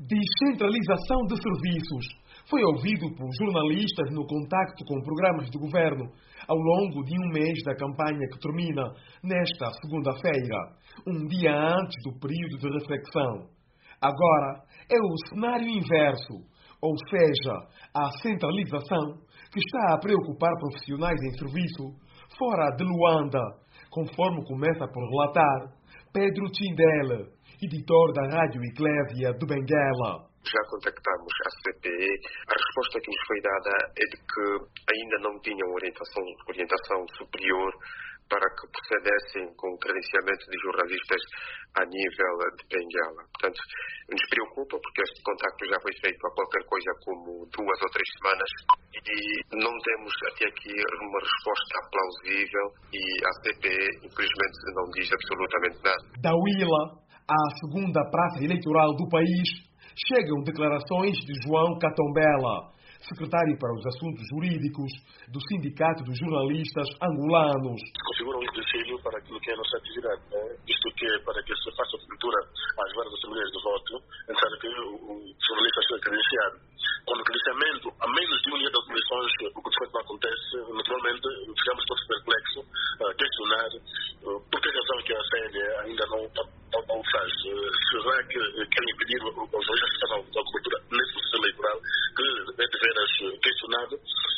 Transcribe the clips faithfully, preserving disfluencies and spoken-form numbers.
Descentralização de serviços foi ouvido por jornalistas no contacto com programas de governo ao longo de um mês da campanha que termina nesta segunda-feira, um dia antes do período de reflexão. Agora é o cenário inverso, ou seja, a centralização que está a preocupar profissionais em serviço fora de Luanda, conforme começa por relatar Pedro Tindele, editor da Rádio Eclésia de Benguela. Já contactamos a C P E. A resposta que nos foi dada é de que ainda não tinham orientação, orientação superior para que procedessem com o credenciamento de jornalistas a nível de Benguela. Portanto, nos preocupa porque este contacto já foi feito há qualquer coisa como duas ou três semanas e não temos até aqui uma resposta plausível e a C P E, infelizmente, não diz absolutamente nada. Da Huila à segunda praça eleitoral do país, chegam declarações de João Catombela, secretário para os assuntos jurídicos do Sindicato dos Jornalistas Angolanos. Configura um empecilho para aquilo que é a nossa atividade, né? Isto que é para que se faça cobertura às várias assembleias de voto, é necessário que o jornalista seja credenciado. Com o credenciamento, a menos de um dia das eleições, o que de facto não acontece, naturalmente ficamos todos perplexos a questionar por que razão que a C N E ainda não, não, não faz. Será que querem impedir os jornalistas que façam a cobertura nesse processo eleitoral que é de veras questionado?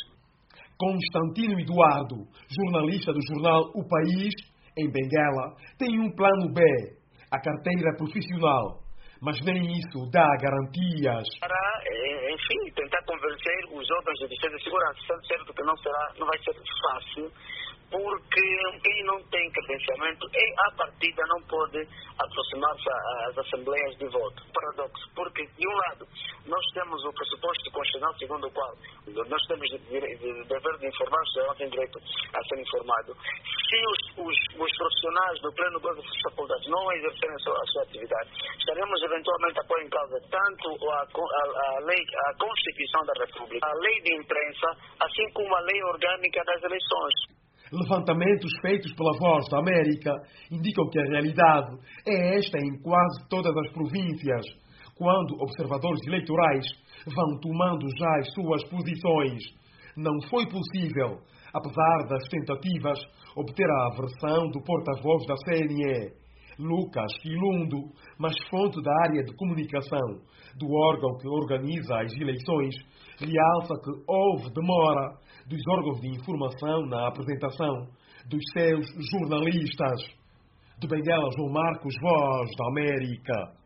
Constantino Eduardo, jornalista do jornal O País, em Benguela, tem um plano B, a carteira profissional, mas nem isso dá garantias. Para, enfim, tentar convencer os órgãos de defesa e segurança, sendo certo que não será, não vai ser fácil, porque quem não tem credenciamento, à partida não pode aproximar-se às assembleias de voto. Paradoxo, porque, de um lado, nós temos o pressuposto constitucional segundo o qual nós temos o dever de informar, o cidadão tem direito a ser informado. Se os, os, os profissionais do pleno gozo das faculdades não exercerem a sua, a sua atividade, estaremos eventualmente a pôr em causa tanto a, a, a, lei, a Constituição da República, a lei de imprensa, assim como a lei orgânica das eleições. Levantamentos feitos pela Voz da América indicam que a realidade é esta em quase todas as províncias, quando observadores eleitorais vão tomando já as suas posições. Não foi possível, apesar das tentativas, obter a versão do porta-voz da C N E, Lucas Quilundo, mas fonte da área de comunicação do órgão que organiza as eleições, realça que houve demora dos órgãos de informação na apresentação dos seus jornalistas. De Benguela, João Marcos, Voz da América.